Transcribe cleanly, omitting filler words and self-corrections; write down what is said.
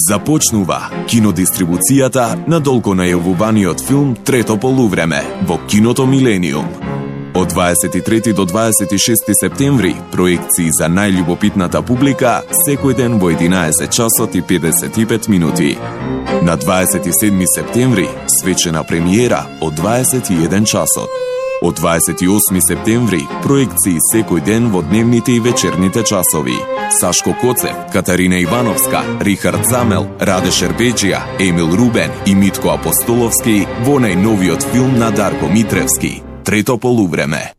Започнува кинодистрибуцијата на долго најавуваниот филм Трето полувреме во киното Милениум. Од 23 до 26 септември проекции за најљубопитната публика секој ден во 11 часот и 55 минути. На 27 септември свечена премиера од 21 часот. Од 28 септември проекции секој ден во дневните и вечерните часови. Сашко Коцев, Катарина Ивановска, Рихард Замел, Раде Шербеџија, Емил Рубен и Митко Апостоловски во најновиот филм на Дарко Митревски Трето полувреме.